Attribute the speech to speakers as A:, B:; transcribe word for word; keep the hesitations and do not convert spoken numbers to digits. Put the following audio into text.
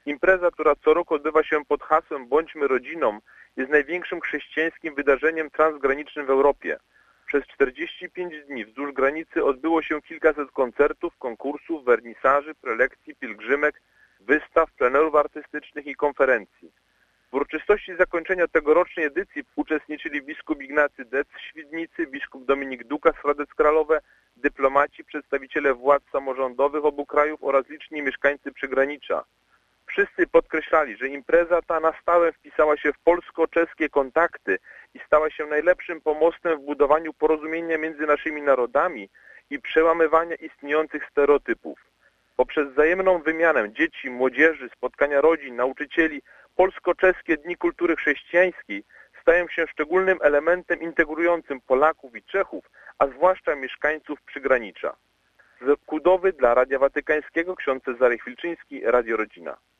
A: Impreza, która co roku odbywa się pod hasłem Bądźmy rodziną, jest największym chrześcijańskim wydarzeniem transgranicznym w Europie. Przez czterdzieści pięć dni wzdłuż granicy odbyło się kilkaset koncertów, konkursów, wernisaży, prelekcji, pielgrzymek, wystaw, plenerów artystycznych i konferencji. W uroczystości zakończenia tegorocznej edycji uczestniczyli biskup Ignacy Dec z Świdnicy, biskup Dominik Duka z Hradec Králové, dyplomaci, przedstawiciele władz samorządowych obu krajów oraz liczni mieszkańcy przygranicza. Wszyscy podkreślali, że impreza ta na stałe wpisała się w polsko-czeskie kontakty i stała się najlepszym pomostem w budowaniu porozumienia między naszymi narodami i przełamywania istniejących stereotypów. Poprzez wzajemną wymianę dzieci, młodzieży, spotkania rodzin, nauczycieli, polsko-czeskie Dni Kultury Chrześcijańskiej stają się szczególnym elementem integrującym Polaków i Czechów, a zwłaszcza mieszkańców przygranicza. Z Kudowy dla Radia Watykańskiego ksiądz Cezary Chwilczyński, Radio Rodzina.